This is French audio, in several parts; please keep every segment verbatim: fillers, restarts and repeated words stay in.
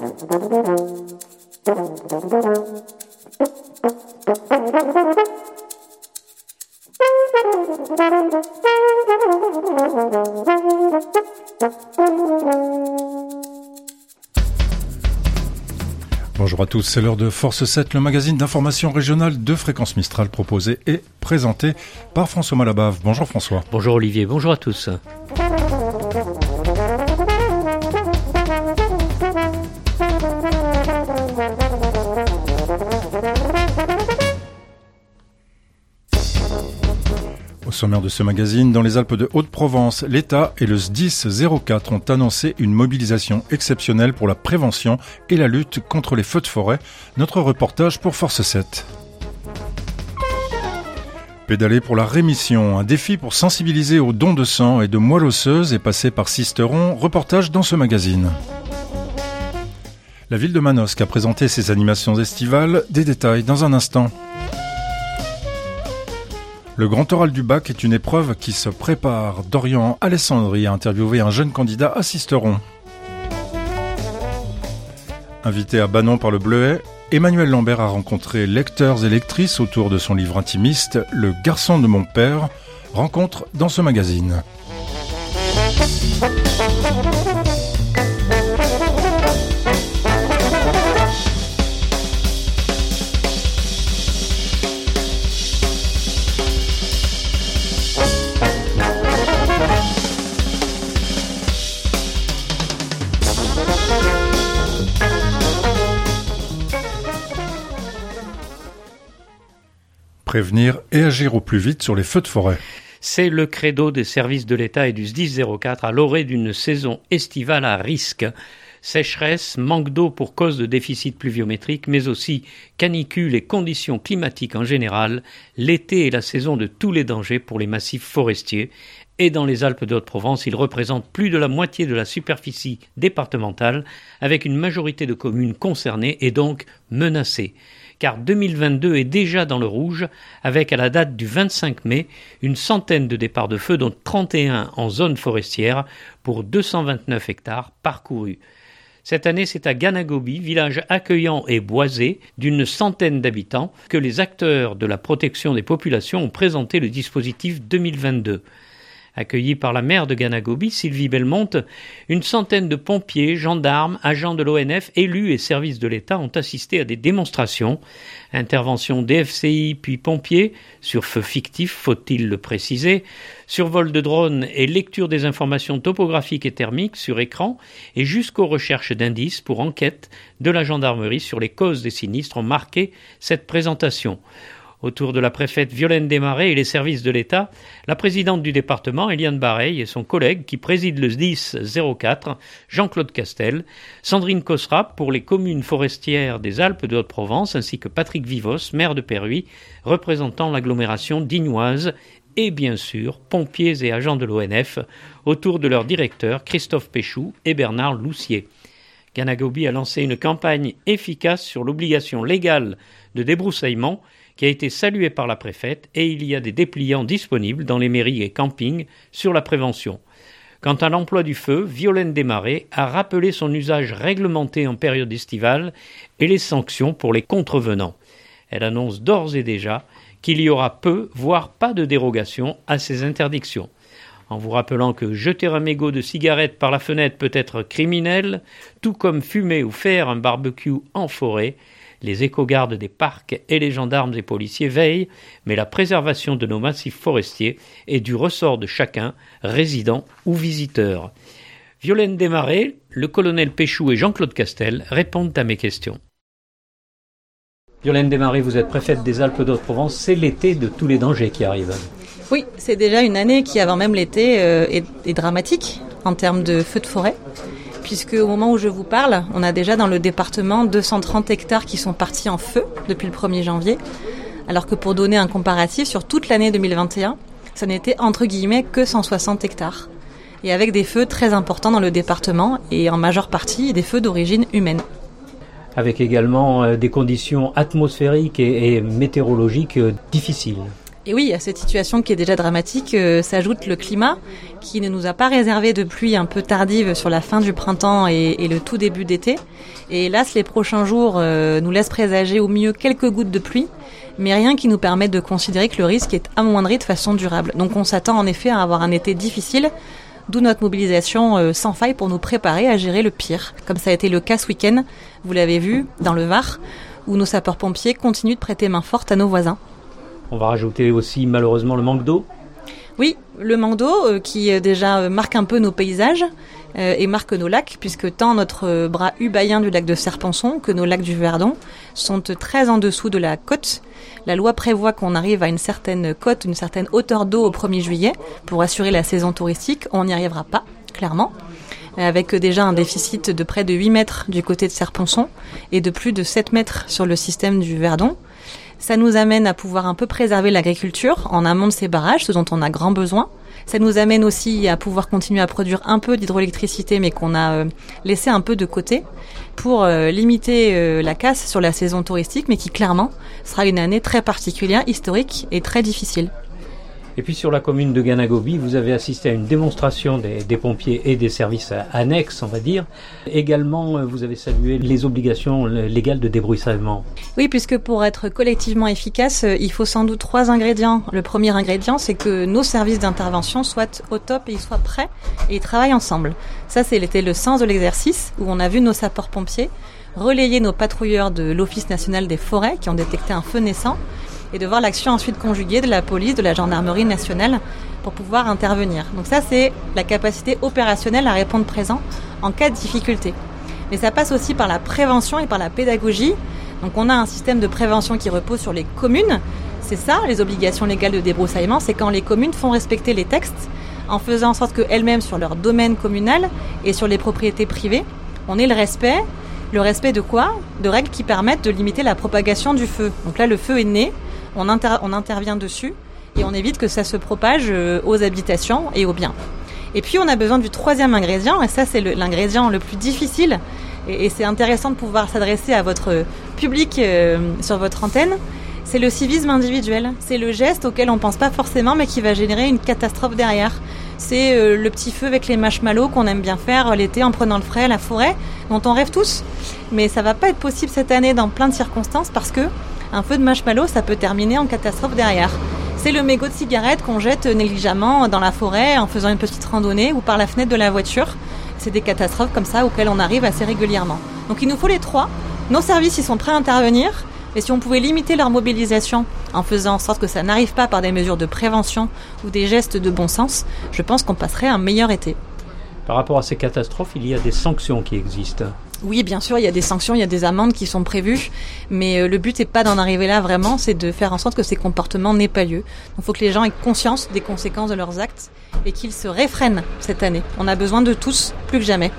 Bonjour à tous, c'est l'heure de Force sept, le magazine d'information régionale de Fréquence Mistral proposé et présenté par François Malabave. Bonjour François. Bonjour Olivier, bonjour à tous. Au sommaire de ce magazine, dans les Alpes de Haute-Provence, l'État et le S D I S zéro quatre ont annoncé une mobilisation exceptionnelle pour la prévention et la lutte contre les feux de forêt. Notre reportage pour Force sept. Pédaler pour la rémission, un défi pour sensibiliser aux dons de sang et de moelle osseuse est passé par Sisteron. Reportage dans ce magazine. La ville de Manosque a présenté ses animations estivales. Des détails dans un instant. Le Grand Oral du Bac est une épreuve qui se prépare. Dorian Alessandri a interviewé un jeune candidat à Sisteron. Invité à Banon par le Bleuet, Emmanuel Lambert a rencontré lecteurs et lectrices autour de son livre intimiste « Le garçon de mon père ». Rencontre dans ce magazine. Prévenir et agir au plus vite sur les feux de forêt. C'est le credo des services de l'État et du S D I S zéro quatre à l'orée d'une saison estivale à risque. Sécheresse, manque d'eau pour cause de déficit pluviométrique, mais aussi canicule et conditions climatiques en général. L'été est la saison de tous les dangers pour les massifs forestiers. Et dans les Alpes de Haute-Provence, ils représentent plus de la moitié de la superficie départementale, avec une majorité de communes concernées et donc menacées. Car deux mille vingt-deux est déjà dans le rouge, avec à la date du vingt-cinq mai, une centaine de départs de feu, dont trente et un en zone forestière, pour deux cent vingt-neuf hectares parcourus. Cette année, c'est à Ganagobi, village accueillant et boisé d'une centaine d'habitants, que les acteurs de la protection des populations ont présenté le dispositif deux mille vingt-deux. Accueillis par la maire de Ganagobi, Sylvie Belmonte, une centaine de pompiers, gendarmes, agents de l'O N F, élus et services de l'État ont assisté à des démonstrations. Intervention D F C I puis pompiers, sur feu fictif, faut-il le préciser, survol de drones et lecture des informations topographiques et thermiques sur écran et jusqu'aux recherches d'indices pour enquête de la gendarmerie sur les causes des sinistres ont marqué cette présentation. Autour de la préfète Violaine Desmarais et les services de l'État, la présidente du département, Eliane Bareil, et son collègue qui préside le S D I S zéro quatre, Jean-Claude Castel, Sandrine Cosrap pour les communes forestières des Alpes de Haute-Provence, ainsi que Patrick Vivos, maire de Perruy, représentant l'agglomération dignoise, et bien sûr, pompiers et agents de l'O N F, autour de leurs directeurs Christophe Péchou et Bernard Loussier. Ganagobi a lancé une campagne efficace sur l'obligation légale de débroussaillement qui a été saluée par la préfète et il y a des dépliants disponibles dans les mairies et campings sur la prévention. Quant à l'emploi du feu, Violaine Desmarais a rappelé son usage réglementé en période estivale et les sanctions pour les contrevenants. Elle annonce d'ores et déjà qu'il y aura peu, voire pas de dérogation à ces interdictions. En vous rappelant que jeter un mégot de cigarette par la fenêtre peut être criminel, tout comme fumer ou faire un barbecue en forêt. Les éco-gardes des parcs et les gendarmes et policiers veillent, mais la préservation de nos massifs forestiers est du ressort de chacun, résident ou visiteur. Violaine Desmarais, le colonel Péchou et Jean-Claude Castel répondent à mes questions. Violaine Desmarais, vous êtes préfète des Alpes de Haute-Provence, c'est l'été de tous les dangers qui arrivent. Oui, c'est déjà une année qui, avant même l'été, euh, est, est dramatique en termes de feux de forêt. Puisque au moment où je vous parle, on a déjà dans le département deux cent trente hectares qui sont partis en feu depuis le premier janvier, alors que pour donner un comparatif, sur toute l'année deux mille vingt et un, ça n'était entre guillemets que cent soixante hectares. Et avec des feux très importants dans le département et en majeure partie des feux d'origine humaine. Avec également euh, des conditions atmosphériques et, et météorologiques euh, difficiles. Et oui, à cette situation qui est déjà dramatique, euh, s'ajoute le climat qui ne nous a pas réservé de pluie un peu tardive sur la fin du printemps et, et le tout début d'été. Et hélas, les prochains jours euh, nous laissent présager au mieux quelques gouttes de pluie, mais rien qui nous permette de considérer que le risque est amoindri de façon durable. Donc on s'attend en effet à avoir un été difficile, d'où notre mobilisation euh, sans faille pour nous préparer à gérer le pire. Comme ça a été le cas ce week-end, vous l'avez vu, dans le Var, où nos sapeurs-pompiers continuent de prêter main forte à nos voisins. On va rajouter aussi malheureusement le manque d'eau. Oui, le manque d'eau euh, qui euh, déjà euh, marque un peu nos paysages euh, et marque nos lacs, puisque tant notre euh, bras ubayen du lac de Serponçon que nos lacs du Verdon sont très en dessous de la côte. La loi prévoit qu'on arrive à une certaine côte, une certaine hauteur d'eau au premier juillet pour assurer la saison touristique. On n'y arrivera pas, clairement, avec déjà un déficit de près de huit mètres du côté de Serponçon et de plus de sept mètres sur le système du Verdon. Ça nous amène à pouvoir un peu préserver l'agriculture en amont de ces barrages, ce dont on a grand besoin. Ça nous amène aussi à pouvoir continuer à produire un peu d'hydroélectricité, mais qu'on a euh, laissé un peu de côté pour euh, limiter euh, la casse sur la saison touristique, mais qui clairement sera une année très particulière, historique et très difficile. Et puis sur la commune de Ganagobi, vous avez assisté à une démonstration des, des pompiers et des services annexes, on va dire. Également, vous avez salué les obligations légales de débroussaillement. Oui, puisque pour être collectivement efficace, il faut sans doute trois ingrédients. Le premier ingrédient, c'est que nos services d'intervention soient au top et ils soient prêts et ils travaillent ensemble. Ça, c'était le sens de l'exercice où on a vu nos sapeurs-pompiers relayer nos patrouilleurs de l'Office national des forêts qui ont détecté un feu naissant, et de voir l'action ensuite conjuguée de la police, de la gendarmerie nationale pour pouvoir intervenir. Donc ça, c'est la capacité opérationnelle à répondre présent en cas de difficulté. Mais ça passe aussi par la prévention et par la pédagogie. Donc on a un système de prévention qui repose sur les communes. C'est ça, les obligations légales de débroussaillement, c'est quand les communes font respecter les textes en faisant en sorte qu'elles-mêmes, sur leur domaine communal et sur les propriétés privées, on ait le respect. Le respect de quoi ? De règles qui permettent de limiter la propagation du feu. Donc là, le feu est né. On, inter- on intervient dessus et on évite que ça se propage euh, aux habitations et aux biens. Et puis on a besoin du troisième ingrédient, et ça c'est le, l'ingrédient le plus difficile, et, et c'est intéressant de pouvoir s'adresser à votre public euh, sur votre antenne, c'est le civisme individuel. C'est le geste auquel on ne pense pas forcément mais qui va générer une catastrophe derrière. C'est euh, le petit feu avec les marshmallows qu'on aime bien faire l'été en prenant le frais à la forêt, dont on rêve tous. Mais ça ne va pas être possible cette année dans plein de circonstances parce que un feu de marshmallow, ça peut terminer en catastrophe derrière. C'est le mégot de cigarette qu'on jette négligemment dans la forêt en faisant une petite randonnée ou par la fenêtre de la voiture. C'est des catastrophes comme ça auxquelles on arrive assez régulièrement. Donc il nous faut les trois. Nos services, ils sont prêts à intervenir. Et si on pouvait limiter leur mobilisation en faisant en sorte que ça n'arrive pas par des mesures de prévention ou des gestes de bon sens, je pense qu'on passerait un meilleur été. Par rapport à ces catastrophes, il y a des sanctions qui existent. Oui, bien sûr, il y a des sanctions, il y a des amendes qui sont prévues, mais euh, le but n'est pas d'en arriver là vraiment, c'est de faire en sorte que ces comportements n'aient pas lieu. Donc, il faut que les gens aient conscience des conséquences de leurs actes et qu'ils se réfrènent cette année. On a besoin de tous, plus que jamais.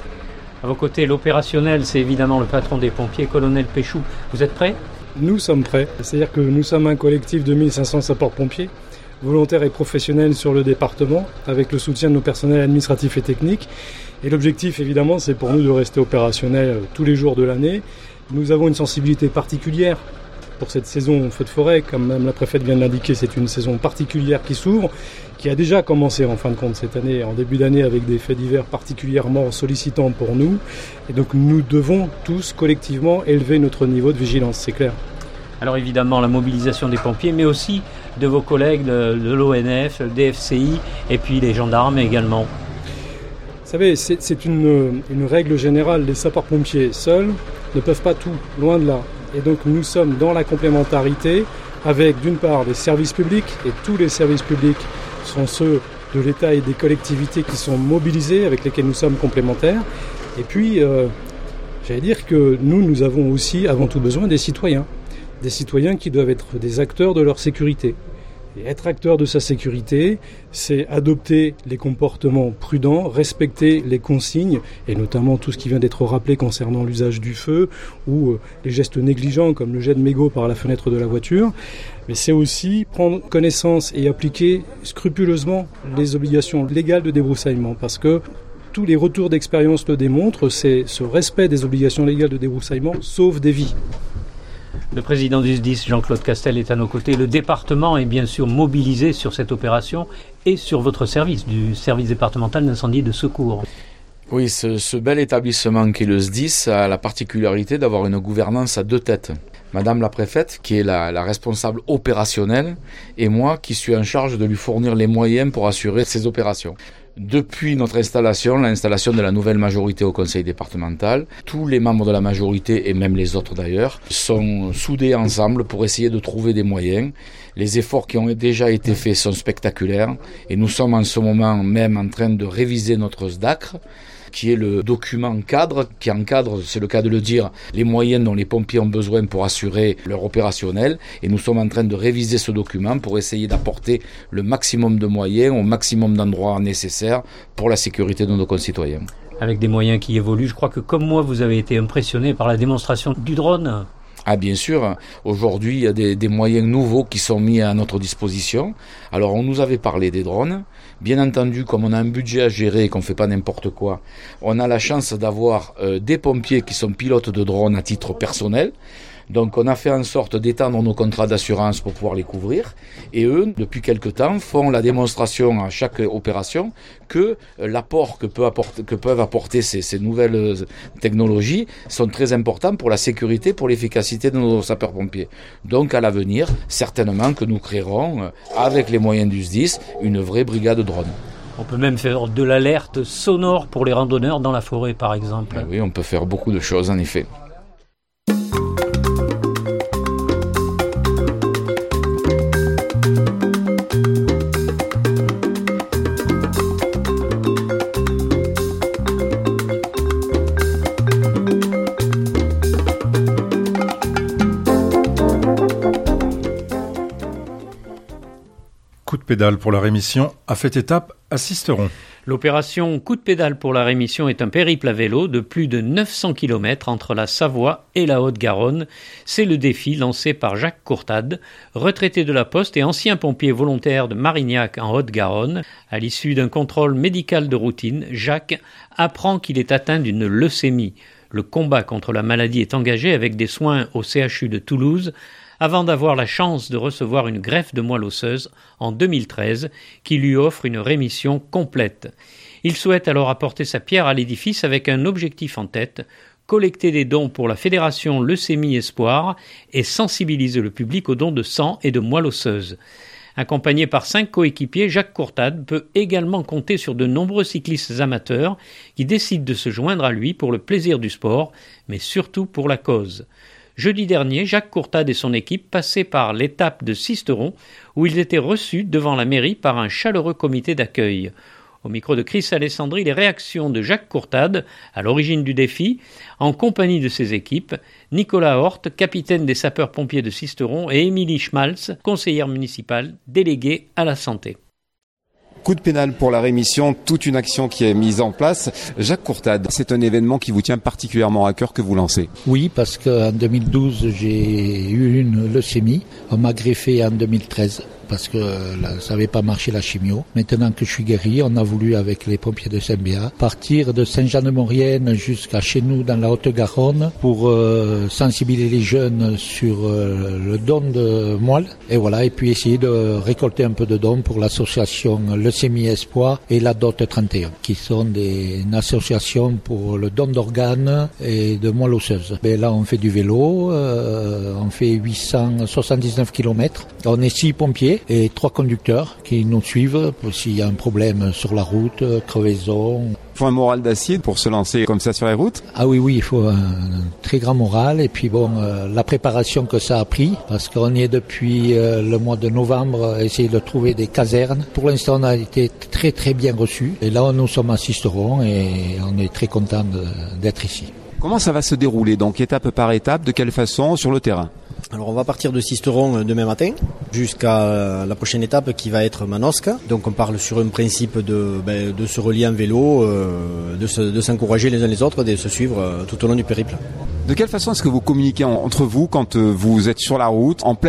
À vos côtés, l'opérationnel, c'est évidemment le patron des pompiers, colonel Péchou. Vous êtes prêts ? Nous sommes prêts. C'est-à-dire que nous sommes un collectif de mille cinq cents sapeurs-pompiers, volontaires et professionnels sur le département, avec le soutien de nos personnels administratifs et techniques. Et l'objectif, évidemment, c'est pour nous de rester opérationnels tous les jours de l'année. Nous avons une sensibilité particulière pour cette saison feu de forêt. Comme Mme la préfète vient de l'indiquer, c'est une saison particulière qui s'ouvre, qui a déjà commencé en fin de compte cette année, en début d'année, avec des faits divers particulièrement sollicitants pour nous. Et donc nous devons tous collectivement élever notre niveau de vigilance, c'est clair. Alors évidemment, la mobilisation des pompiers, mais aussi de vos collègues de, de l'O N F, D F C I et puis les gendarmes également. Vous savez, c'est, c'est une, une règle générale, les sapeurs-pompiers seuls ne peuvent pas tout, loin de là. Et donc nous sommes dans la complémentarité avec d'une part des services publics, et tous les services publics sont ceux de l'État et des collectivités qui sont mobilisés, avec lesquels nous sommes complémentaires. Et puis, euh, j'allais dire que nous, nous avons aussi avant tout besoin des citoyens. Des citoyens qui doivent être des acteurs de leur sécurité. Et être acteur de sa sécurité, c'est adopter les comportements prudents, respecter les consignes, et notamment tout ce qui vient d'être rappelé concernant l'usage du feu, ou les gestes négligents comme le jet de mégots par la fenêtre de la voiture. Mais c'est aussi prendre connaissance et appliquer scrupuleusement les obligations légales de débroussaillement, parce que tous les retours d'expérience le démontrent, c'est ce respect des obligations légales de débroussaillement sauve des vies. Le président du S D I S, Jean-Claude Castel, est à nos côtés. Le département est bien sûr mobilisé sur cette opération et sur votre service, du service départemental d'incendie et de secours. Oui, ce, ce bel établissement qui est le S D I S a la particularité d'avoir une gouvernance à deux têtes. Madame la préfète, qui est la, la responsable opérationnelle, et moi qui suis en charge de lui fournir les moyens pour assurer ces opérations. Depuis notre installation, l'installation de la nouvelle majorité au conseil départemental, tous les membres de la majorité, et même les autres d'ailleurs, sont soudés ensemble pour essayer de trouver des moyens. Les efforts qui ont déjà été faits sont spectaculaires, et nous sommes en ce moment même en train de réviser notre S D A C R, qui est le document cadre, qui encadre, c'est le cas de le dire, les moyens dont les pompiers ont besoin pour assurer leur opérationnel. Et nous sommes en train de réviser ce document pour essayer d'apporter le maximum de moyens au maximum d'endroits nécessaires pour la sécurité de nos concitoyens. Avec des moyens qui évoluent, je crois que comme moi, vous avez été impressionné par la démonstration du drone. Ah bien sûr, aujourd'hui il y a des, des moyens nouveaux qui sont mis à notre disposition. Alors on nous avait parlé des drones, bien entendu comme on a un budget à gérer et qu'on ne fait pas n'importe quoi, on a la chance d'avoir euh, des pompiers qui sont pilotes de drones à titre personnel. Donc on a fait en sorte d'étendre nos contrats d'assurance pour pouvoir les couvrir. Et eux, depuis quelque temps, font la démonstration à chaque opération que l'apport que, peut apporter, que peuvent apporter ces, ces nouvelles technologies sont très importants pour la sécurité, pour l'efficacité de nos sapeurs-pompiers. Donc à l'avenir, certainement que nous créerons, avec les moyens du S D I S, une vraie brigade drone. On peut même faire de l'alerte sonore pour les randonneurs dans la forêt, par exemple. Et oui, on peut faire beaucoup de choses, en effet. Coup de pédale pour la rémission a fait étape à Sisteron. L'opération Coup de pédale pour la rémission est un périple à vélo de plus de neuf cents kilomètres entre la Savoie et la Haute-Garonne. C'est le défi lancé par Jacques Courtade, retraité de la Poste et ancien pompier volontaire de Marignac en Haute-Garonne. À l'issue d'un contrôle médical de routine, Jacques apprend qu'il est atteint d'une leucémie. Le combat contre la maladie est engagé avec des soins au C H U de Toulouse, avant d'avoir la chance de recevoir une greffe de moelle osseuse en deux mille treize qui lui offre une rémission complète. Il souhaite alors apporter sa pierre à l'édifice avec un objectif en tête, collecter des dons pour la Fédération Leucémie Espoir et sensibiliser le public aux dons de sang et de moelle osseuse. Accompagné par cinq coéquipiers, Jacques Courtade peut également compter sur de nombreux cyclistes amateurs qui décident de se joindre à lui pour le plaisir du sport, mais surtout pour la cause. Jeudi dernier, Jacques Courtade et son équipe passaient par l'étape de Sisteron où ils étaient reçus devant la mairie par un chaleureux comité d'accueil. Au micro de Chris Alessandri, les réactions de Jacques Courtade, à l'origine du défi, en compagnie de ses équipes, Nicolas Horte, capitaine des sapeurs-pompiers de Sisteron, et Émilie Schmalz, conseillère municipale déléguée à la santé. Coup de pédale pour la rémission, toute une action qui est mise en place. Jacques Courtade, c'est un événement qui vous tient particulièrement à cœur que vous lancez. Oui, parce qu'en deux mille douze, j'ai eu une leucémie. On m'a greffé en deux mille treize parce que là, ça n'avait pas marché la chimio. Maintenant que je suis guéri, on a voulu, avec les pompiers de Saint-Béat, partir de Saint-Jean-de-Maurienne jusqu'à chez nous dans la Haute-Garonne pour euh, sensibiliser les jeunes sur euh, le don de moelle. Et voilà, et puis essayer de récolter un peu de dons pour l'association Leucémie Espoir et la D O T trente et un, qui sont des une association pour le don d'organes et de moelle osseuse. Et là, on fait du vélo, euh, on fait huit cent soixante-dix-neuf kilomètres. On est six pompiers et trois conducteurs qui nous suivent pour s'il y a un problème sur la route, crevaison. Il faut un moral d'acier pour se lancer comme ça sur les routes. Ah oui, oui, il faut un très grand moral. Et puis bon, euh, la préparation que ça a pris, parce qu'on y est depuis euh, le mois de novembre, à essayer de trouver des casernes. Pour l'instant, on a été très très bien reçus. Et là, nous sommes à Sisteron et on est très contents d'être ici. Comment ça va se dérouler, donc étape par étape, de quelle façon sur le terrain ? Alors on va partir de Sisteron demain matin jusqu'à la prochaine étape qui va être Manosque. Donc on parle sur un principe de, ben, de se relier en vélo, euh, de, se, de s'encourager les uns les autres, de se suivre euh, tout au long du périple. De quelle façon est-ce que vous communiquez en, entre vous quand euh, vous êtes sur la route, en pleine action ?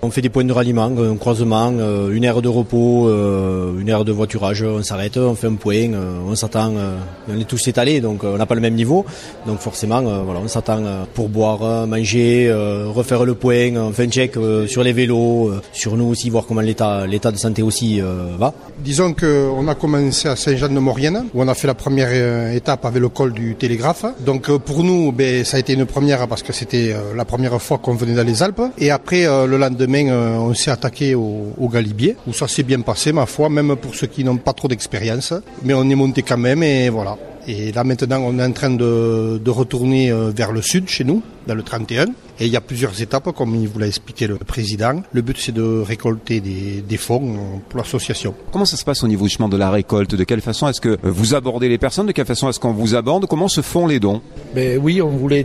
On fait des points de ralliement, un croisement, une aire de repos, une aire de voiturage, on s'arrête, on fait un point, on s'attend, on est tous étalés, donc on n'a pas le même niveau, donc forcément voilà, on s'attend pour boire, manger, refaire le point, on fait un check sur les vélos, sur nous aussi, voir comment l'état, l'état de santé aussi va. Disons qu'on a commencé à Saint-Jean-de-Maurienne, où on a fait la première étape avec le col du Télégraphe. Donc pour nous, ben, ça a été une première parce que c'était la première fois qu'on venait dans les Alpes. Et après, le lendemain, on s'est attaqué au, au Galibier, où ça s'est bien passé, ma foi, même pour ceux qui n'ont pas trop d'expérience. Mais on est monté quand même et voilà. Et là maintenant, on est en train de, de retourner vers le sud, chez nous, dans le trente et un. Et il y a plusieurs étapes, comme il vous l'a expliqué le président. Le but, c'est de récolter des, des fonds pour l'association. Comment ça se passe au niveau justement de la récolte? De quelle façon est-ce que vous abordez les personnes? De quelle façon est-ce qu'on vous aborde? Comment se font les dons? Ben oui, on voulait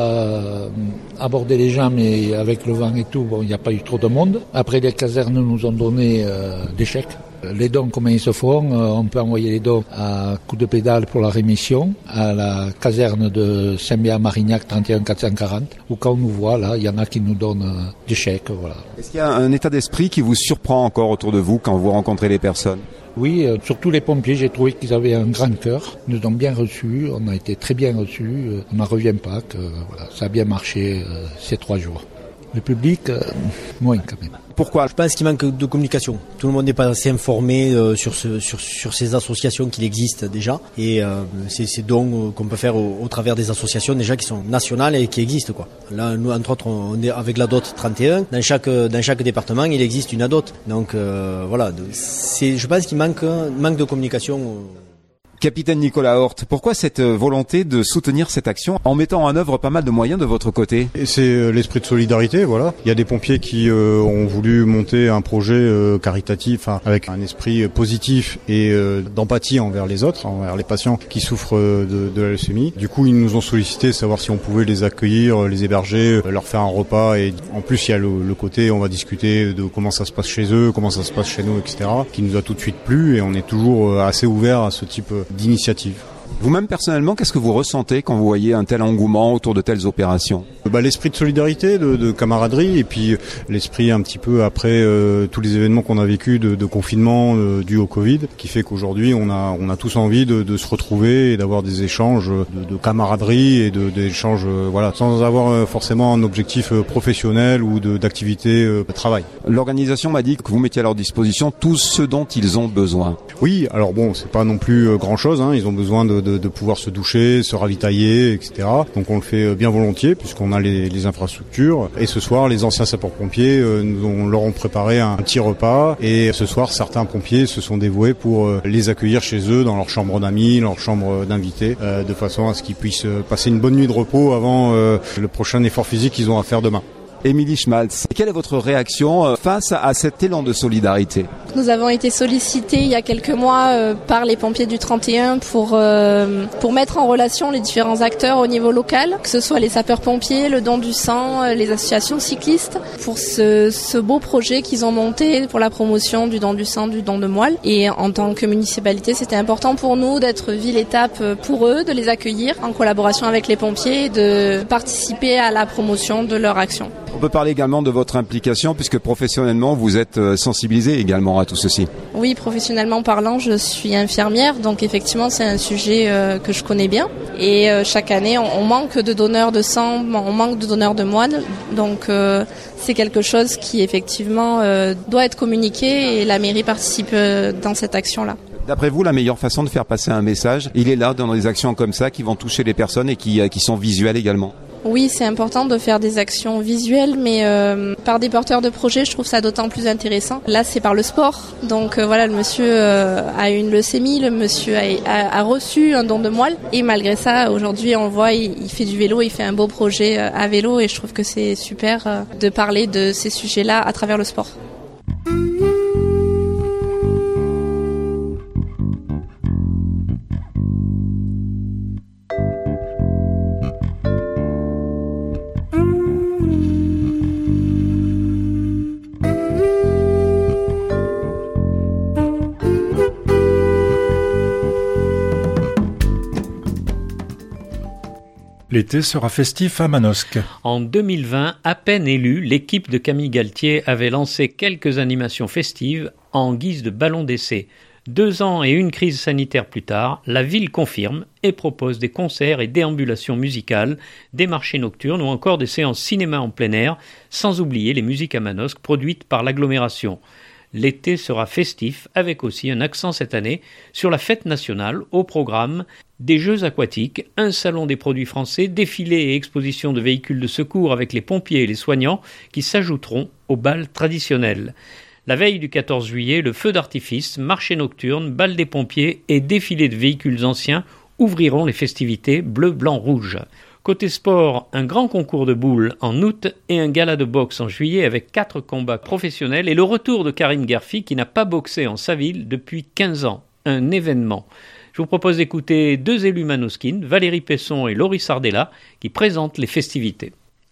déjà aborder les gens, mais avec le vent et tout, bon, il n'y a pas eu trop de monde. Après, les casernes nous ont donné euh, des chèques. Les dons, comment ils se font? On peut envoyer les dons à coup de pédale pour la rémission, à la caserne de Saint-Béat-Marignac trente et un quatre cent quarante, où quand on nous voit, là, il y en a qui nous donnent des chèques, voilà. Est-ce qu'il y a un état d'esprit qui vous surprend encore autour de vous quand vous rencontrez les personnes? Oui, euh, surtout les pompiers, j'ai trouvé qu'ils avaient un grand cœur. Ils nous ont bien reçus, on a été très bien reçus. Euh, on n'en revient pas que euh, voilà, ça a bien marché euh, ces trois jours. Le public, euh, moins quand même. Pourquoi? Je pense qu'il manque de communication. Tout le monde n'est pas assez informé euh, sur, ce, sur, sur ces associations qui existent déjà. Et euh, c'est ces dons euh, qu'on peut faire au, au travers des associations déjà qui sont nationales et qui existent, quoi. Là, nous, entre autres, on est avec la D O T trente et un. Dans chaque, dans chaque département, il existe une A D O T. Donc euh, voilà, c'est, je pense qu'il manque, manque de communication. Euh, Capitaine Nicolas Horth, pourquoi cette volonté de soutenir cette action en mettant en œuvre pas mal de moyens de votre côté? Et c'est l'esprit de solidarité, voilà. Il y a des pompiers qui euh, ont voulu monter un projet euh, caritatif hein, avec un esprit positif et euh, d'empathie envers les autres, envers les patients qui souffrent de, de la leucémie. Du coup, ils nous ont sollicité savoir si on pouvait les accueillir, les héberger, leur faire un repas. Et en plus, il y a le, le côté, on va discuter de comment ça se passe chez eux, comment ça se passe chez nous, et cetera, qui nous a tout de suite plu et on est toujours assez ouvert à ce type d'initiative. Vous-même personnellement, qu'est-ce que vous ressentez quand vous voyez un tel engouement autour de telles opérations? Bah, l'esprit de solidarité, de, de camaraderie, et puis l'esprit un petit peu après euh, tous les événements qu'on a vécu de, de confinement euh, dû au Covid, qui fait qu'aujourd'hui on a on a tous envie de, de se retrouver et d'avoir des échanges de, de camaraderie et de d'échanges euh, voilà, sans avoir euh, forcément un objectif euh, professionnel ou de, d'activité euh, de travail. L'organisation m'a dit que vous mettiez à leur disposition tout ce dont ils ont besoin. Oui, alors bon, c'est pas non plus euh, grand chose, hein, ils ont besoin de, de, de pouvoir se doucher, se ravitailler, et cetera. Donc on le fait bien volontiers puisqu'on a Les, les infrastructures. Et ce soir, les anciens sapeurs-pompiers euh, nous ont, leur ont préparé un petit repas. Et ce soir, certains pompiers se sont dévoués pour euh, les accueillir chez eux, dans leur chambre d'amis, leur chambre d'invités, euh, de façon à ce qu'ils puissent passer une bonne nuit de repos avant euh, le prochain effort physique qu'ils ont à faire demain. Émilie Schmaltz, quelle est votre réaction face à cet élan de solidarité? Nous avons été sollicités il y a quelques mois euh, par les pompiers du trente et un pour, euh, pour mettre en relation les différents acteurs au niveau local, que ce soit les sapeurs-pompiers, le don du sang, euh, les associations cyclistes, pour ce, ce beau projet qu'ils ont monté pour la promotion du don du sang, du don de moelle. Et en tant que municipalité, c'était important pour nous d'être ville-étape pour eux, de les accueillir en collaboration avec les pompiers et de participer à la promotion de leur action. On peut parler également de votre implication puisque professionnellement vous êtes sensibilisé également à tout ceci. Oui, professionnellement parlant, je suis infirmière, donc effectivement c'est un sujet euh, que je connais bien. Et euh, chaque année, on, on manque de donneurs de sang, on manque de donneurs de moelle, donc euh, c'est quelque chose qui effectivement euh, doit être communiqué et la mairie participe euh, dans cette action-là. D'après vous, la meilleure façon de faire passer un message, il est là dans des actions comme ça qui vont toucher les personnes et qui, qui sont visuelles également? Oui, c'est important de faire des actions visuelles, mais euh, par des porteurs de projets, je trouve ça d'autant plus intéressant. Là, c'est par le sport. Donc euh, voilà, le monsieur euh, a une leucémie, le monsieur a, a, a reçu un don de moelle. Et malgré ça, aujourd'hui, on le voit, il, il fait du vélo, il fait un beau projet euh, à vélo. Et je trouve que c'est super euh, de parler de ces sujets-là à travers le sport. L'été sera festif à Manosque. En deux mille vingt, à peine élue, l'équipe de Camille Galtier avait lancé quelques animations festives en guise de ballon d'essai. Deux ans et une crise sanitaire plus tard, la ville confirme et propose des concerts et déambulations musicales, des marchés nocturnes ou encore des séances cinéma en plein air, sans oublier les musiques à Manosque produites par l'agglomération. L'été sera festif avec aussi un accent cette année sur la fête nationale au programme des Jeux aquatiques, un salon des produits français, défilés et expositions de véhicules de secours avec les pompiers et les soignants qui s'ajouteront au bal traditionnel. La veille du quatorze juillet, le feu d'artifice, marché nocturne, bal des pompiers et défilé de véhicules anciens ouvriront les festivités bleu, blanc, rouge. Côté sport, un grand concours de boules en août et un gala de boxe en juillet avec quatre combats professionnels et le retour de Karim Gerfi qui n'a pas boxé en sa ville depuis quinze ans. Un événement. Je vous propose d'écouter deux élus manosquines, Valérie Pesson et Laurie Sardella, qui présentent les festivités.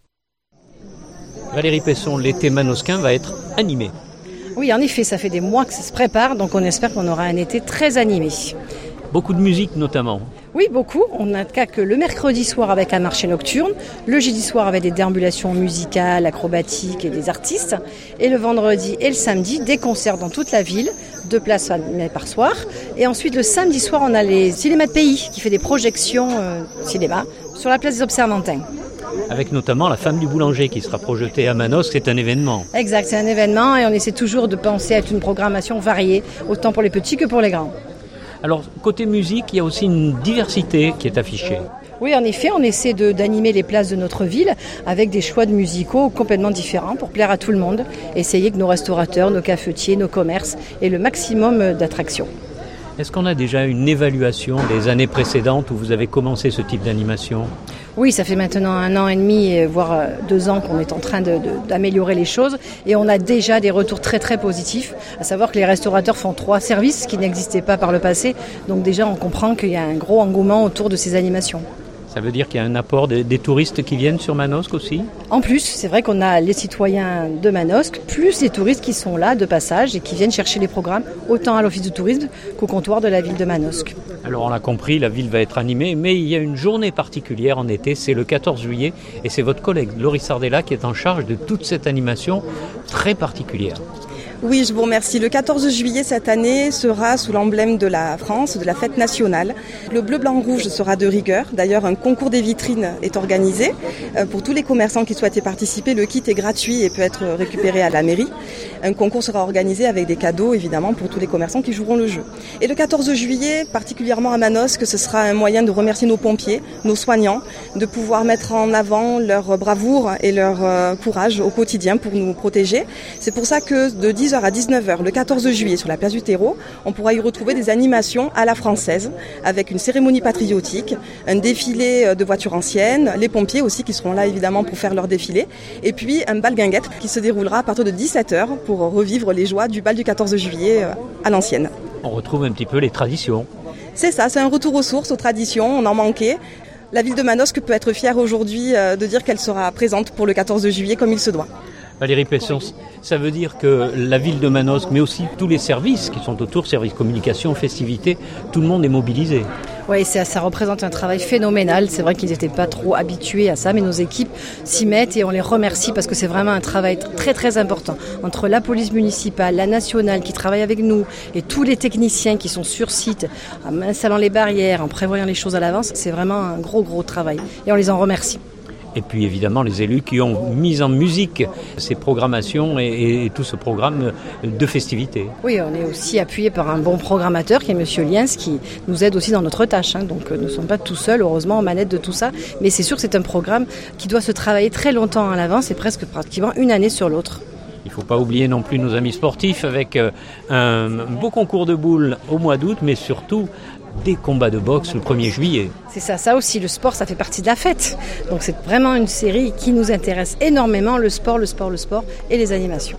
Valérie Pesson, l'été manosquin va être animé. Oui, en effet, ça fait des mois que ça se prépare, donc on espère qu'on aura un été très animé. Beaucoup de musique notamment. Oui, beaucoup. On n'a qu'à que le mercredi soir avec un marché nocturne, le jeudi soir avec des déambulations musicales, acrobatiques et des artistes, et le vendredi et le samedi, des concerts dans toute la ville, deux places par soir. Et ensuite, le samedi soir, on a les cinémas de pays qui fait des projections euh, cinéma sur la place des Observantins. Avec notamment la femme du boulanger qui sera projetée à Manosque, c'est un événement. Exact, c'est un événement et on essaie toujours de penser à une programmation variée, autant pour les petits que pour les grands. Alors, côté musique, il y a aussi une diversité qui est affichée. Oui, en effet, on essaie de, d'animer les places de notre ville avec des choix de musicaux complètement différents pour plaire à tout le monde. Essayer que nos restaurateurs, nos cafetiers, nos commerces aient le maximum d'attractions. Est-ce qu'on a déjà une évaluation des années précédentes où vous avez commencé ce type d'animation ? Oui, ça fait maintenant un an et demi, voire deux ans qu'on est en train de, de, d'améliorer les choses et on a déjà des retours très très positifs, à savoir que les restaurateurs font trois services qui n'existaient pas par le passé, donc déjà on comprend qu'il y a un gros engouement autour de ces animations. Ça veut dire qu'il y a un apport des, des touristes qui viennent sur Manosque aussi ? En plus, c'est vrai qu'on a les citoyens de Manosque, plus les touristes qui sont là de passage et qui viennent chercher les programmes, autant à l'office de tourisme qu'au comptoir de la ville de Manosque. Alors on l'a compris, la ville va être animée, mais il y a une journée particulière en été, c'est le quatorze juillet, et c'est votre collègue Laurie Sardella qui est en charge de toute cette animation très particulière. Oui, je vous remercie. Le quatorze juillet cette année sera sous l'emblème de la France, de la fête nationale. Le bleu, blanc, rouge sera de rigueur. D'ailleurs, un concours des vitrines est organisé. Pour tous les commerçants qui souhaitent y participer, le kit est gratuit et peut être récupéré à la mairie. Un concours sera organisé avec des cadeaux, évidemment, pour tous les commerçants qui joueront le jeu. Et le quatorze juillet, particulièrement à Manosque, ce sera un moyen de remercier nos pompiers, nos soignants, de pouvoir mettre en avant leur bravoure et leur courage au quotidien pour nous protéger. C'est pour ça que de dix heures à dix-neuf heures, le quatorze juillet, sur la place du Terreau, on pourra y retrouver des animations à la française, avec une cérémonie patriotique, un défilé de voitures anciennes, les pompiers aussi qui seront là évidemment pour faire leur défilé, et puis un bal guinguette qui se déroulera à partir de dix-sept heures pour revivre les joies du bal du quatorze juillet à l'ancienne. On retrouve un petit peu les traditions. C'est ça, c'est un retour aux sources, aux traditions, on en manquait. La ville de Manosque peut être fière aujourd'hui de dire qu'elle sera présente pour le quatorze juillet comme il se doit. Valérie Pesson, ça veut dire que la ville de Manosque, mais aussi tous les services qui sont autour, services communication, festivités, tout le monde est mobilisé. Oui, ça, ça représente un travail phénoménal. C'est vrai qu'ils n'étaient pas trop habitués à ça, mais nos équipes s'y mettent et on les remercie parce que c'est vraiment un travail très très important. Entre la police municipale, la nationale qui travaille avec nous et tous les techniciens qui sont sur site, en installant les barrières, en prévoyant les choses à l'avance, c'est vraiment un gros gros travail et on les en remercie. Et puis évidemment les élus qui ont mis en musique ces programmations et, et, et tout ce programme de festivités. Oui, on est aussi appuyé par un bon programmateur qui est Monsieur Liens, qui nous aide aussi dans notre tâche. Hein. Donc nous ne sommes pas tout seuls, heureusement, en manette de tout ça. Mais c'est sûr que c'est un programme qui doit se travailler très longtemps à l'avance et presque pratiquement une année sur l'autre. Il ne faut pas oublier non plus nos amis sportifs avec un beau concours de boules au mois d'août, mais surtout des combats de boxe le premier juillet. C'est ça, ça aussi, le sport, ça fait partie de la fête. Donc c'est vraiment une série qui nous intéresse énormément, le sport, le sport, le sport et les animations.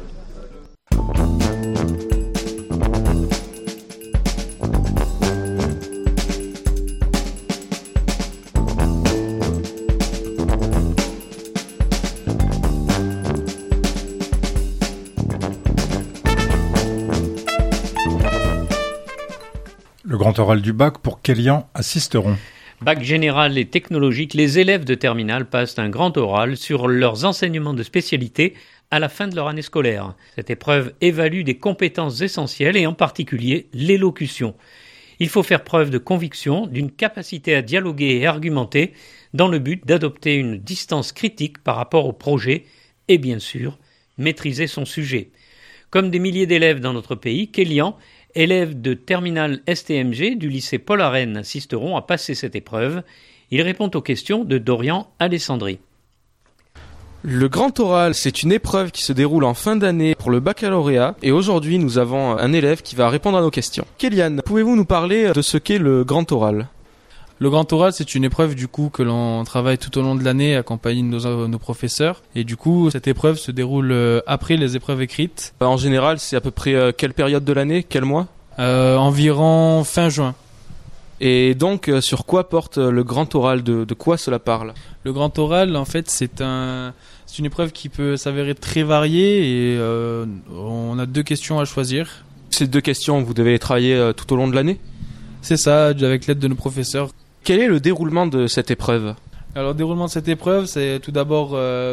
Le grand oral du bac pour Kélian assisteront. Bac général et technologique, les élèves de terminale passent un grand oral sur leurs enseignements de spécialité à la fin de leur année scolaire. Cette épreuve évalue des compétences essentielles et en particulier l'élocution. Il faut faire preuve de conviction, d'une capacité à dialoguer et argumenter dans le but d'adopter une distance critique par rapport au projet et bien sûr maîtriser son sujet. Comme des milliers d'élèves dans notre pays, Kélian, élève de terminale S T M G du lycée Paul Arène, assisteront à passer cette épreuve. Il répond aux questions de Dorian Alessandri. Le grand oral, c'est une épreuve qui se déroule en fin d'année pour le baccalauréat et aujourd'hui nous avons un élève qui va répondre à nos questions. Kélian, pouvez-vous nous parler de ce qu'est le grand oral ? Le grand oral, c'est une épreuve du coup que l'on travaille tout au long de l'année accompagné de nos, nos professeurs et du coup cette épreuve se déroule après les épreuves écrites. En général, c'est à peu près quelle période de l'année, quel mois ? euh, Environ fin juin. Et donc, sur quoi porte le grand oral ? De, de quoi cela parle ? Le grand oral, en fait, c'est un, c'est une épreuve qui peut s'avérer très variée et euh, on a deux questions à choisir. Ces deux questions, vous devez les travailler euh, tout au long de l'année ? C'est ça, avec l'aide de nos professeurs. Quel est le déroulement de cette épreuve ? Alors, le déroulement de cette épreuve, c'est tout d'abord euh,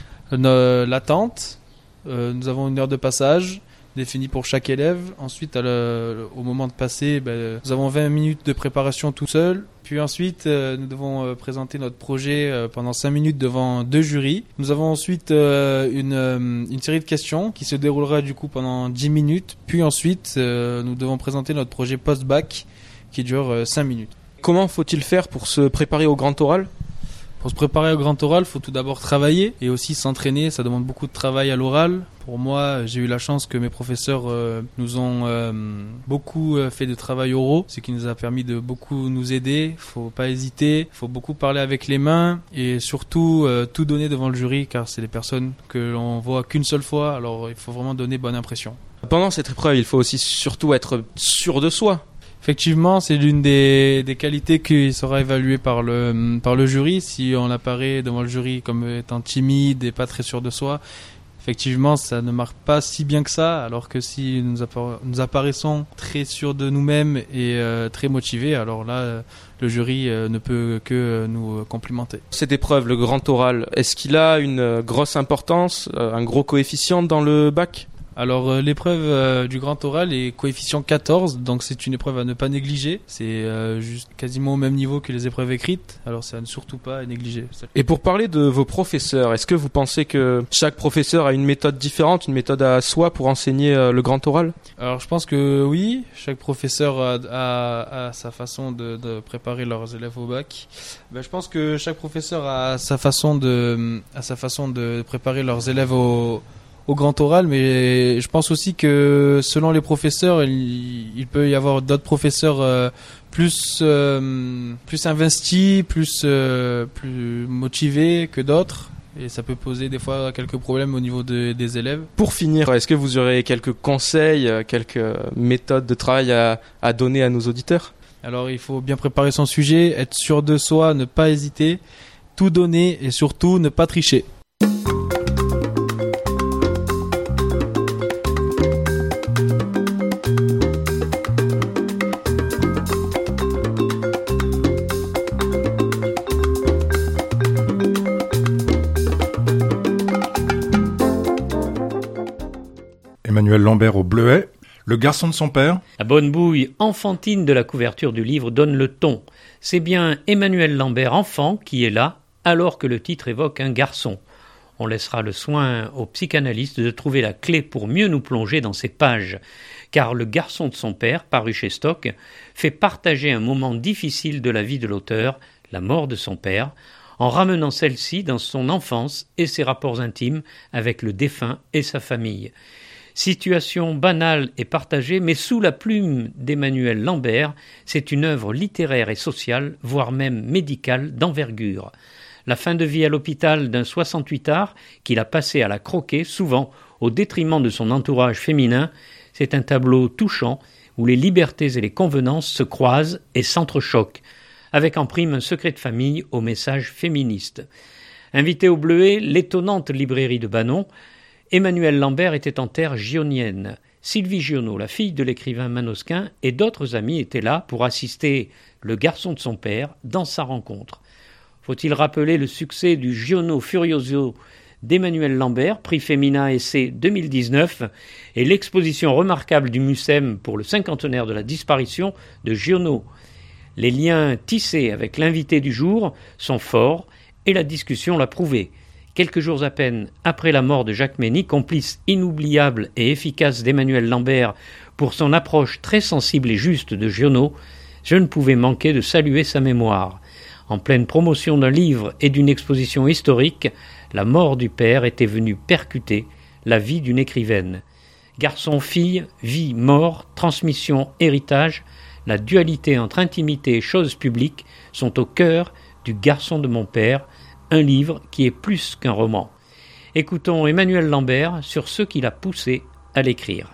nos, l'attente. Euh, nous avons une heure de passage définie pour chaque élève. Ensuite, à le, au moment de passer, ben, nous avons vingt minutes de préparation tout seul. Puis ensuite, euh, nous devons euh, présenter notre projet euh, pendant cinq minutes devant deux jurys. Nous avons ensuite euh, une, euh, une série de questions qui se déroulera du coup pendant dix minutes. Puis ensuite, euh, nous devons présenter notre projet post-bac qui dure euh, cinq minutes. Comment faut-il faire pour se préparer au grand oral ? Pour se préparer au grand oral, il faut tout d'abord travailler et aussi s'entraîner. Ça demande beaucoup de travail à l'oral. Pour moi, j'ai eu la chance que mes professeurs euh, nous ont euh, beaucoup fait de travail oraux, ce qui nous a permis de beaucoup nous aider. Il ne faut pas hésiter, il faut beaucoup parler avec les mains et surtout euh, tout donner devant le jury car c'est des personnes que l'on voit qu'une seule fois. Alors il faut vraiment donner bonne impression. Pendant cette épreuve, il faut aussi surtout être sûr de soi. Effectivement, c'est l'une des, des qualités qui sera évaluée par le, par le jury. Si on apparaît devant le jury comme étant timide et pas très sûr de soi, effectivement, ça ne marque pas si bien que ça. Alors que si nous, appara- nous apparaissons très sûrs de nous-mêmes et euh, très motivés, alors là, le jury euh, ne peut que euh, nous complimenter. Cette épreuve, le grand oral, est-ce qu'il a une grosse importance, un gros coefficient dans le bac ? Alors euh, l'épreuve euh, du grand oral est coefficient quatorze, donc c'est une épreuve à ne pas négliger. C'est euh, juste quasiment au même niveau que les épreuves écrites, alors c'est à ne surtout pas négliger. Et pour parler de vos professeurs, est-ce que vous pensez que chaque professeur a une méthode différente, une méthode à soi pour enseigner euh, le grand oral ? Alors je pense que oui, chaque professeur a, a, a sa façon de, de préparer leurs élèves au bac. Ben, je pense que chaque professeur a sa façon de, a sa façon de préparer leurs élèves au au grand oral, mais je pense aussi que selon les professeurs, il, il peut y avoir d'autres professeurs euh, plus euh, plus investis, plus euh, plus motivés que d'autres, et ça peut poser des fois quelques problèmes au niveau de, des élèves. Pour finir, est-ce que vous aurez quelques conseils, quelques méthodes de travail à, à donner à nos auditeurs ? Alors, il faut bien préparer son sujet, être sûr de soi, ne pas hésiter, tout donner et surtout ne pas tricher. Emmanuel Lambert au Bleuet, le garçon de son père. La bonne bouille enfantine de la couverture du livre donne le ton. C'est bien Emmanuel Lambert enfant qui est là, alors que le titre évoque un garçon. On laissera le soin au psychanalyste de trouver la clé pour mieux nous plonger dans ces pages, car le garçon de son père, paru chez Stock, fait partager un moment difficile de la vie de l'auteur, la mort de son père, en ramenant celle-ci dans son enfance et ses rapports intimes avec le défunt et sa famille. Situation banale et partagée, mais sous la plume d'Emmanuel Lambert, c'est une œuvre littéraire et sociale, voire même médicale, d'envergure. La fin de vie à l'hôpital d'un soixante-huitard qu'il a passé à la croquer, souvent au détriment de son entourage féminin, c'est un tableau touchant où les libertés et les convenances se croisent et s'entrechoquent, avec en prime un secret de famille au message féministe. Invité au Bleuet, l'étonnante librairie de Banon, Emmanuel Lambert était en terre gionienne. Sylvie Giono, la fille de l'écrivain manosquin, et d'autres amis étaient là pour assister le garçon de son père dans sa rencontre. Faut-il rappeler le succès du Giono Furioso d'Emmanuel Lambert, prix Femina Essai deux mille dix-neuf, et l'exposition remarquable du Mucem pour le cinquantenaire de la disparition de Giono. Les liens tissés avec l'invité du jour sont forts et la discussion l'a prouvé. Quelques jours à peine après la mort de Jacques Mény, complice inoubliable et efficace d'Emmanuel Lambert pour son approche très sensible et juste de Giono, je ne pouvais manquer de saluer sa mémoire. En pleine promotion d'un livre et d'une exposition historique, la mort du père était venue percuter la vie d'une écrivaine. Garçon-fille, vie, mort, transmission, héritage, la dualité entre intimité et choses publiques sont au cœur du Garçon de mon père, un livre qui est plus qu'un roman. Écoutons Emmanuel Lambert sur ce qui l'a poussé à l'écrire.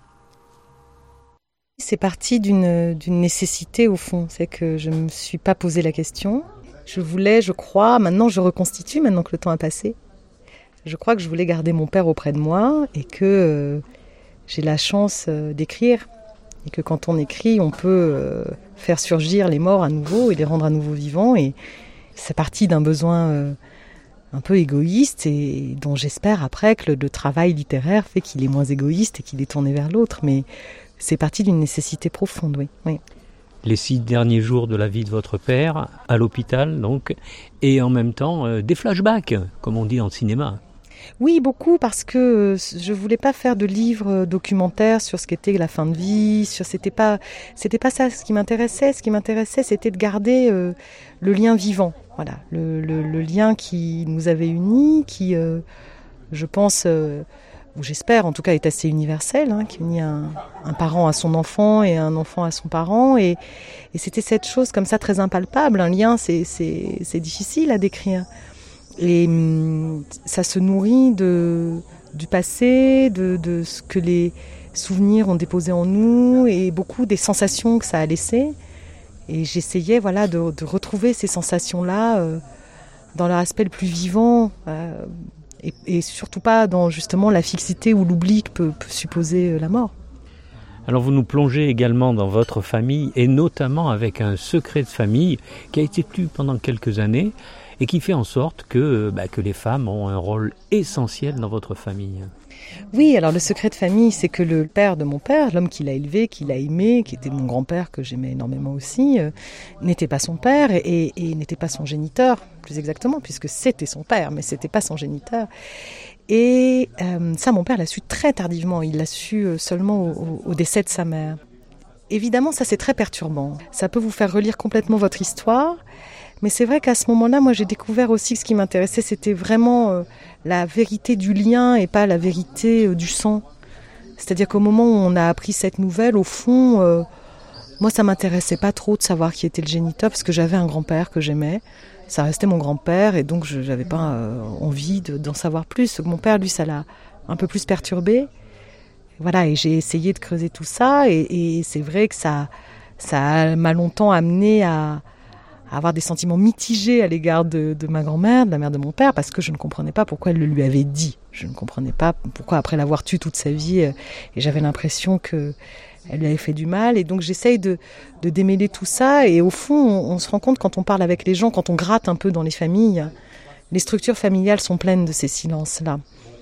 C'est parti d'une, d'une nécessité au fond, c'est que je ne me suis pas posé la question. Je voulais, je crois, maintenant je reconstitue, maintenant que le temps a passé, je crois que je voulais garder mon père auprès de moi et que euh, j'ai la chance euh, d'écrire. Et que quand on écrit, on peut euh, faire surgir les morts à nouveau et les rendre à nouveau vivants. Et c'est parti d'un besoin euh, un peu égoïste et dont j'espère après que le, le travail littéraire fait qu'il est moins égoïste et qu'il est tourné vers l'autre. Mais c'est parti d'une nécessité profonde, oui. oui. Les six derniers jours de la vie de votre père, à l'hôpital donc, et en même temps euh, des flashbacks, comme on dit en cinéma. Oui, beaucoup, parce que je voulais pas faire de livres documentaires sur ce qu'était la fin de vie, sur c'était pas c'était pas ça ce qui m'intéressait. Ce qui m'intéressait, c'était de garder euh, le lien vivant, voilà, le, le, le lien qui nous avait unis, qui, euh, je pense, euh, ou j'espère en tout cas, est assez universel, hein, qui unit un, un parent à son enfant et un enfant à son parent, et, et c'était cette chose comme ça très impalpable. Un lien, c'est c'est c'est difficile à décrire. Et ça se nourrit de, du passé, de, de ce que les souvenirs ont déposé en nous et beaucoup des sensations que ça a laissées. Et j'essayais voilà, de, de retrouver ces sensations-là euh, dans leur aspect le plus vivant euh, et, et surtout pas dans justement la fixité ou l'oubli que peut, peut supposer la mort. Alors vous nous plongez également dans votre famille et notamment avec un secret de famille qui a été tenu pendant quelques années et qui fait en sorte que, bah, que les femmes ont un rôle essentiel dans votre famille. Oui, alors le secret de famille, c'est que le père de mon père, l'homme qui l'a élevé, qui l'a aimé, qui était mon grand-père, que j'aimais énormément aussi, euh, n'était pas son père et, et, et n'était pas son géniteur, plus exactement, puisque c'était son père, mais c'était pas son géniteur. Et euh, ça, mon père l'a su très tardivement, il l'a su seulement au, au, au décès de sa mère. Évidemment, ça c'est très perturbant. Ça peut vous faire relire complètement votre histoire. Mais c'est vrai qu'à ce moment-là, moi, j'ai découvert aussi que ce qui m'intéressait, c'était vraiment euh, la vérité du lien et pas la vérité euh, du sang. C'est-à-dire qu'au moment où on a appris cette nouvelle, au fond, euh, moi, ça m'intéressait pas trop de savoir qui était le géniteur, parce que j'avais un grand-père que j'aimais. Ça restait mon grand-père, et donc je n'avais pas euh, envie de, d'en savoir plus. Mon père, lui, ça l'a un peu plus perturbé. Voilà, et j'ai essayé de creuser tout ça, et, et c'est vrai que ça, ça m'a longtemps amené à... à avoir des sentiments mitigés à l'égard de, de ma grand-mère, de la mère de mon père, parce que je ne comprenais pas pourquoi elle le lui avait dit. Je ne comprenais pas pourquoi, après l'avoir tué toute sa vie, euh, et j'avais l'impression que elle lui avait fait du mal. Et donc j'essaye de, de démêler tout ça, et au fond, on, on se rend compte quand on parle avec les gens, quand on gratte un peu dans les familles, les structures familiales sont pleines de ces silences-là.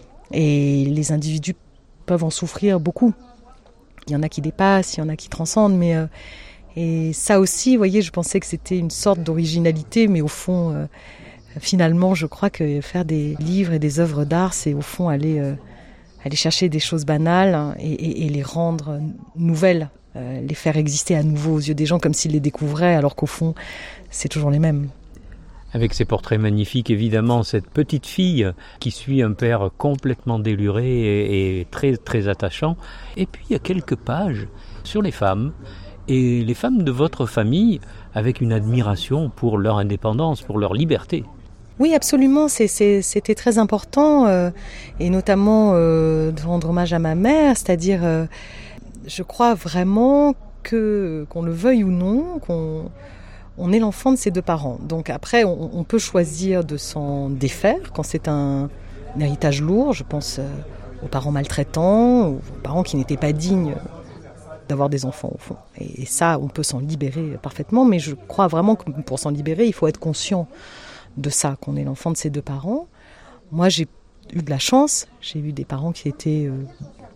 Et les individus peuvent en souffrir beaucoup. Il y en a qui dépassent, il y en a qui transcendent, mais... Euh, Et ça aussi, vous voyez, je pensais que c'était une sorte d'originalité, mais au fond, euh, finalement, je crois que faire des livres et des œuvres d'art, c'est au fond aller, euh, aller chercher des choses banales, hein, et, et, et les rendre nouvelles, euh, les faire exister à nouveau aux yeux des gens comme s'ils les découvraient, alors qu'au fond, c'est toujours les mêmes. Avec ces portraits magnifiques, évidemment, cette petite fille qui suit un père complètement déluré et, et très, très attachant. Et puis, il y a quelques pages sur les femmes, et les femmes de votre famille avec une admiration pour leur indépendance, pour leur liberté. Oui, absolument, c'est, c'est, c'était très important, euh, et notamment euh, de rendre hommage à ma mère, c'est-à-dire, euh, je crois vraiment que, qu'on le veuille ou non, qu'on on est l'enfant de ses deux parents. Donc après, on, on peut choisir de s'en défaire quand c'est un, un héritage lourd, je pense... Euh, aux parents maltraitants, aux parents qui n'étaient pas dignes d'avoir des enfants au fond. Et ça, on peut s'en libérer parfaitement, mais je crois vraiment que pour s'en libérer, il faut être conscient de ça, qu'on est l'enfant de ses deux parents. Moi, j'ai eu de la chance, j'ai eu des parents qui étaient euh,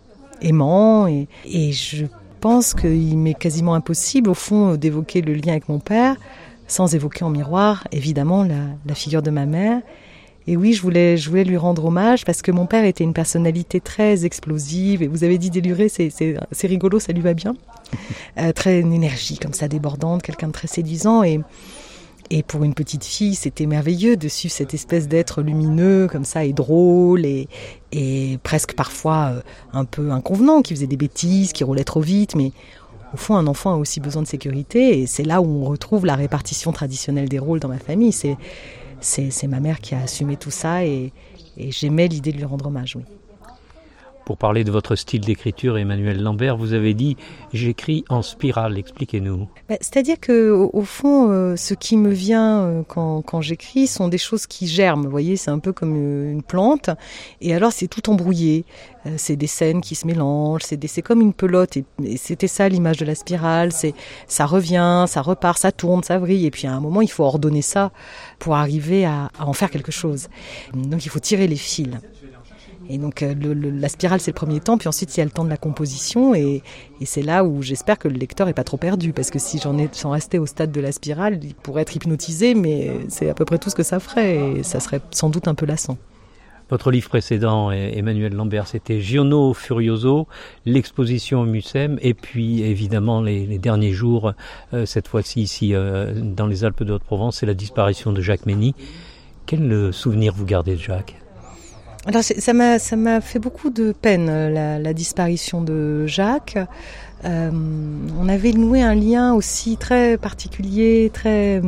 aimants, et, et je pense qu'il m'est quasiment impossible, au fond, d'évoquer le lien avec mon père, sans évoquer en miroir, évidemment, la, la figure de ma mère. Et oui, je voulais, je voulais lui rendre hommage parce que mon père était une personnalité très explosive. Et vous avez dit déluré, c'est, c'est, c'est rigolo, ça lui va bien. Euh, très une énergie comme ça, débordante, quelqu'un de très séduisant. Et, et pour une petite fille, c'était merveilleux de suivre cette espèce d'être lumineux comme ça et drôle et, et presque parfois euh, un peu inconvenant, qui faisait des bêtises, qui roulait trop vite. Mais au fond, un enfant a aussi besoin de sécurité. Et c'est là où on retrouve la répartition traditionnelle des rôles dans ma famille. C'est C'est, c'est ma mère qui a assumé tout ça et, et j'aimais l'idée de lui rendre hommage, oui. Pour parler de votre style d'écriture, Emmanuelle Lambert, vous avez dit « j'écris en spirale », expliquez-nous. Ben, c'est-à-dire qu'au au fond, euh, ce qui me vient euh, quand, quand j'écris sont des choses qui germent, vous voyez, c'est un peu comme euh, une plante, et alors c'est tout embrouillé, euh, c'est des scènes qui se mélangent, c'est, des, c'est comme une pelote, et, et c'était ça l'image de la spirale, c'est, ça revient, ça repart, ça tourne, ça vrille, et puis à un moment il faut ordonner ça pour arriver à, à en faire quelque chose. Donc il faut tirer les fils. Et donc le, le, la spirale c'est le premier temps, puis ensuite il y a le temps de la composition et, et c'est là où j'espère que le lecteur est pas trop perdu, parce que si j'en ai sans rester au stade de la spirale, il pourrait être hypnotisé, mais c'est à peu près tout ce que ça ferait et ça serait sans doute un peu lassant. Votre livre précédent, Emmanuelle Lambert, c'était Giono Furioso, l'exposition au Mucem, et puis évidemment les, les derniers jours, euh, cette fois-ci ici euh, dans les Alpes de Haute-Provence, c'est la disparition de Jacques Mény. Quel souvenir vous gardez de Jacques ? Alors ça m'a ça m'a fait beaucoup de peine la, la disparition de Jacques. Euh, on avait noué un lien aussi très particulier, très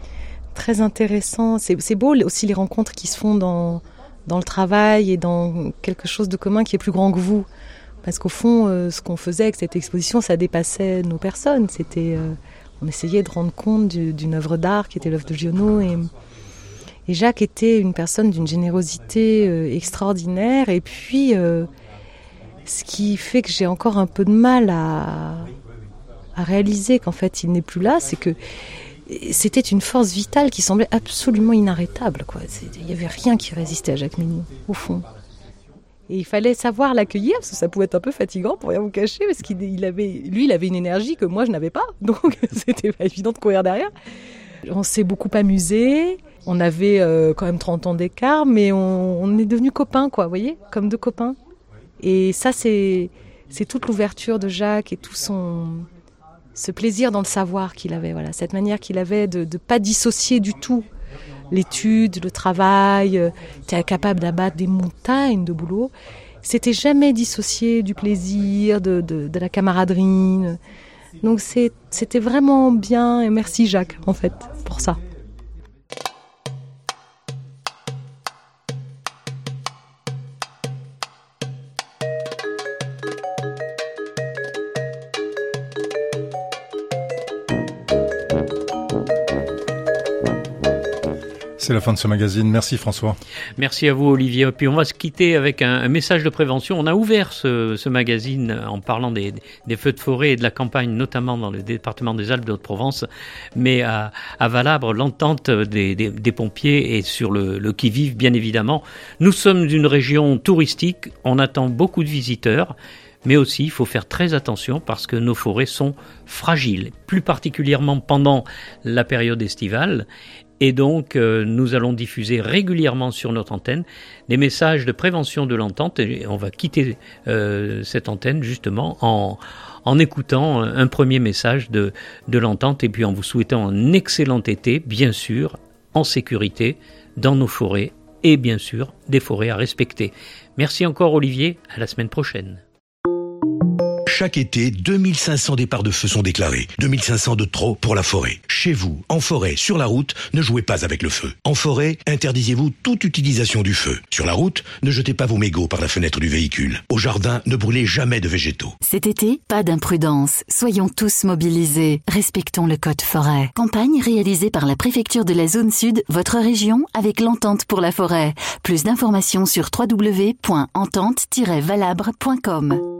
très intéressant. C'est c'est beau aussi les rencontres qui se font dans dans le travail et dans quelque chose de commun qui est plus grand que vous. Parce qu'au fond, euh, ce qu'on faisait avec cette exposition, ça dépassait nos personnes. C'était euh, on essayait de rendre compte du, d'une œuvre d'art qui était l'œuvre de Giono et Et Jacques était une personne d'une générosité euh, extraordinaire. Et puis, euh, ce qui fait que j'ai encore un peu de mal à, à réaliser qu'en fait, il n'est plus là, c'est que c'était une force vitale qui semblait absolument inarrêtable, quoi. Il n'y avait rien qui résistait à Jacques Mény, au fond. Et il fallait savoir l'accueillir, parce que ça pouvait être un peu fatigant, pour rien vous cacher, parce qu'il il avait, lui, il avait une énergie que moi, je n'avais pas. Donc, c'était pas évident de courir derrière. On s'est beaucoup amusé. On avait euh, quand même trente ans d'écart, mais on, on est devenus copains, quoi, vous voyez, comme deux copains. Et ça, c'est, c'est toute l'ouverture de Jacques et tout son, ce plaisir dans le savoir qu'il avait, voilà, cette manière qu'il avait de ne pas dissocier du tout l'étude, le travail, euh, était capable d'abattre des montagnes de boulot. C'était jamais dissocié du plaisir, de, de, de la camaraderie. Donc c'est, c'était vraiment bien, et merci Jacques, en fait, pour ça. C'est la fin de ce magazine. Merci François. Merci à vous Olivier. Puis on va se quitter avec un, un message de prévention. On a ouvert ce, ce magazine en parlant des, des feux de forêt et de la campagne, notamment dans le département des Alpes de Haute-Provence. Mais à, à Valabre, l'entente des, des, des pompiers est sur le, le qui-vive, bien évidemment. Nous sommes une région touristique. On attend beaucoup de visiteurs. Mais aussi, il faut faire très attention parce que nos forêts sont fragiles, plus particulièrement pendant la période estivale. Et donc, euh, nous allons diffuser régulièrement sur notre antenne des messages de prévention de l'entente. Et on va quitter euh, cette antenne justement en, en écoutant un premier message de, de l'entente et puis en vous souhaitant un excellent été, bien sûr, en sécurité, dans nos forêts et bien sûr, des forêts à respecter. Merci encore Olivier, à la semaine prochaine. Chaque été, deux mille cinq cents départs de feu sont déclarés. deux mille cinq cents de trop pour la forêt. Chez vous, en forêt, sur la route, ne jouez pas avec le feu. En forêt, interdisez-vous toute utilisation du feu. Sur la route, ne jetez pas vos mégots par la fenêtre du véhicule. Au jardin, ne brûlez jamais de végétaux. Cet été, pas d'imprudence. Soyons tous mobilisés. Respectons le code forêt. Campagne réalisée par la préfecture de la zone sud, votre région, avec l'entente pour la forêt. Plus d'informations sur w w w point entente tiret valabre point com.